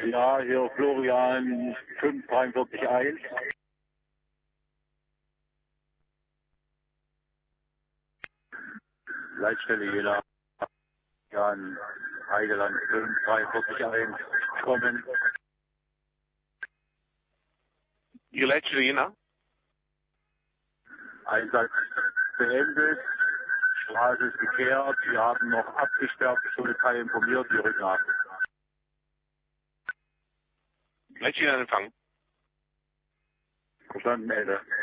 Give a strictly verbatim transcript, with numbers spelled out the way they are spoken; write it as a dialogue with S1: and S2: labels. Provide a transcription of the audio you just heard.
S1: Ja, hier Florian fünf drei vier eins. Leitstelle Jena. Jan Heideland fünf drei vier eins. Kommen.
S2: Ihre Leitstelle Jena?
S1: Einsatz beendet. Straße ist gekehrt. Wir haben noch abgesperrt. Polizei informiert. Wir rücken ab.
S2: Leitstelle Empfang.
S1: Verstanden, Ende.